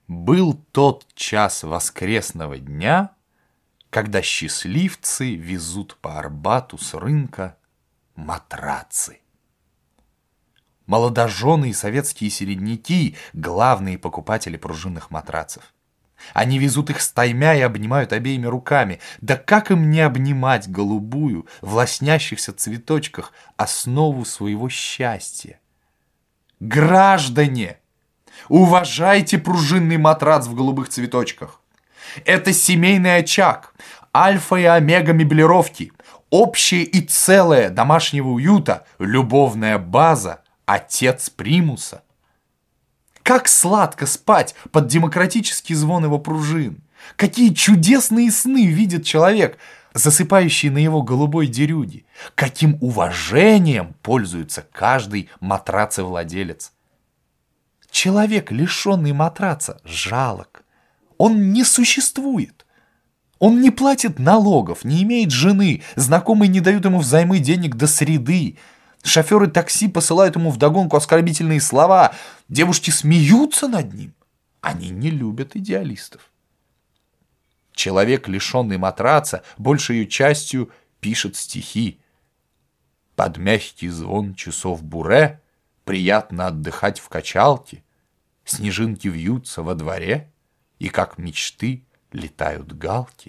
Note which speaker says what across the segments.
Speaker 1: Был тот час воскресного дня, когда счастливцы везут по Арбату с рынка матрацы. Молодожены и советские середняки – главные покупатели пружинных матрацев. Они везут их стаймя и обнимают обеими руками. Да как им не обнимать голубую, в лоснящихся цветочках, основу своего счастья? Граждане, уважайте пружинный матрац в голубых цветочках. Это семейный очаг, альфа и омега меблировки, общее и целое домашнего уюта, любовная база, отец примуса. Как сладко спать под демократический звон его пружин. Какие чудесные сны видит человек, засыпающий на его голубой дерюге. Каким уважением пользуется каждый матрацевладелец. Человек, лишенный матраца, жалок. Он не существует. Он не платит налогов, не имеет жены, знакомые не дают ему взаймы денег до среды. Шоферы такси посылают ему вдогонку оскорбительные слова. Девушки смеются над ним. Они не любят идеалистов. Человек, лишенный матраца, большей частью пишет стихи. Под мягкий звон часов буре приятно отдыхать в качалке. Снежинки вьются во дворе, и как мечты летают галки.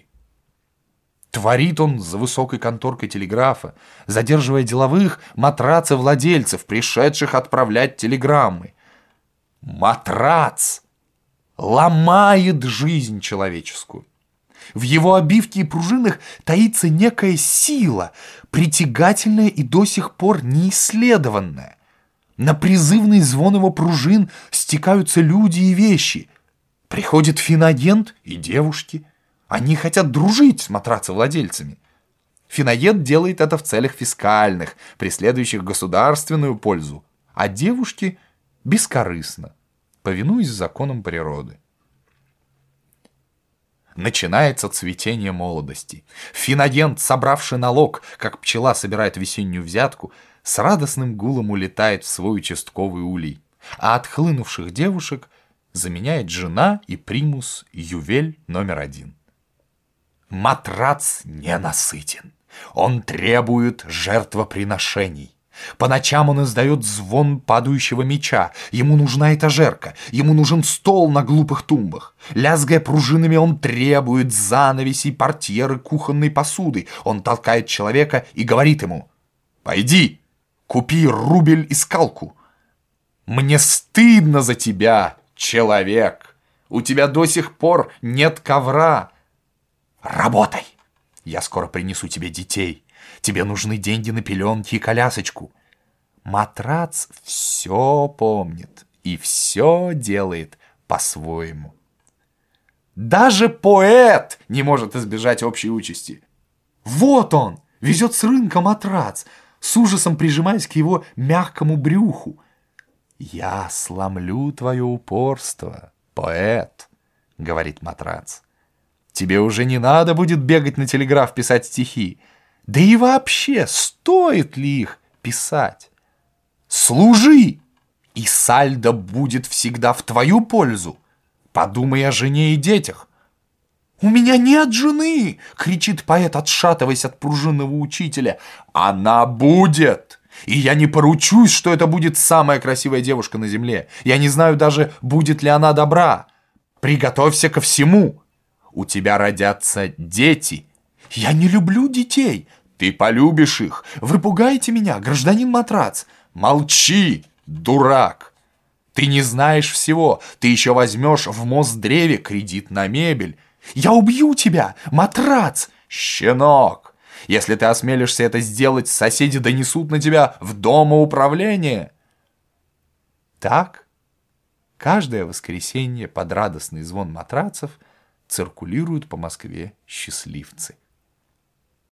Speaker 1: Творит он за высокой конторкой телеграфа, задерживая деловых матрацевладельцев, пришедших отправлять телеграммы. Матрац ломает жизнь человеческую. В его обивке и пружинах таится некая сила, притягательная и до сих пор неисследованная. На призывный звон его пружин стекаются люди и вещи. Приходит финагент и девушки. Они хотят дружить с матрацевладельцами. Финагент делает это в целях фискальных, преследующих государственную пользу, а девушки бескорыстно, повинуясь законам природы. Начинается цветение молодости. Финагент, собравший налог, как пчела собирает весеннюю взятку, с радостным гулом улетает в свой участковый улей, а отхлынувших девушек заменяет жена и примус Ювель номер 1. Матрац ненасытен. Он требует жертвоприношений. По ночам он издает звон падающего меча. Ему нужна этажерка. Ему нужен стол на глупых тумбах. Лязгая пружинами, он требует занавесей, портьеры, кухонной посуды. Он толкает человека и говорит ему: «Пойди, купи рубль и скалку». Мне стыдно за тебя, человек. У тебя до сих пор нет ковра. Работай. Я скоро принесу тебе детей. Тебе нужны деньги на пеленки и колясочку. Матрац все помнит и все делает по-своему. Даже поэт не может избежать общей участи. Вот он, везет с рынка матрац, с ужасом прижимаясь к его мягкому брюху. «Я сломлю твое упорство, поэт», — говорит матрац. «Тебе уже не надо будет бегать на телеграф писать стихи. Да и вообще, стоит ли их писать? Служи, и сальдо будет всегда в твою пользу. Подумай о жене и детях». «У меня нет жены!» — кричит поэт, отшатываясь от пружинного учителя. «Она будет! И я не поручусь, что это будет самая красивая девушка на земле. Я не знаю даже, будет ли она добра. Приготовься ко всему. У тебя родятся дети. Я не люблю детей. Ты полюбишь их. Вы пугаете меня, гражданин Матрац. Молчи, дурак. Ты не знаешь всего. Ты еще возьмешь в Мосдреве кредит на мебель. Я убью тебя, Матрац. Щенок. Если ты осмелишься это сделать, соседи донесут на тебя в домоуправление». Так, каждое воскресенье под радостный звон матрацев циркулируют по Москве счастливцы.